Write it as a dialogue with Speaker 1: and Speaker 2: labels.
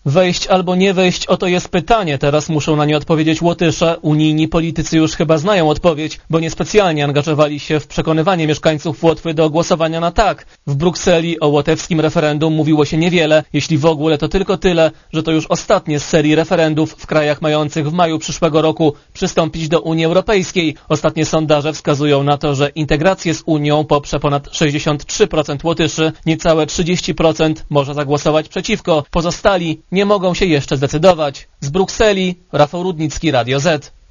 Speaker 1: Wejść albo nie wejść, oto jest pytanie. Teraz muszą na nie odpowiedzieć Łotysze. Unijni politycy już chyba znają odpowiedź, bo niespecjalnie angażowali się w przekonywanie mieszkańców Łotwy do głosowania na tak. W Brukseli o łotewskim referendum mówiło się niewiele, jeśli w ogóle to tylko tyle, że to już ostatnie z serii referendów w krajach mających w maju przyszłego roku przystąpić do Unii Europejskiej. Ostatnie sondaże wskazują na to, że integrację z Unią poprze ponad 63% Łotyszy, niecałe 30% może zagłosować przeciwko. Pozostali nie mogą się jeszcze zdecydować. Z Brukseli Rafał Rudnicki, Radio Z.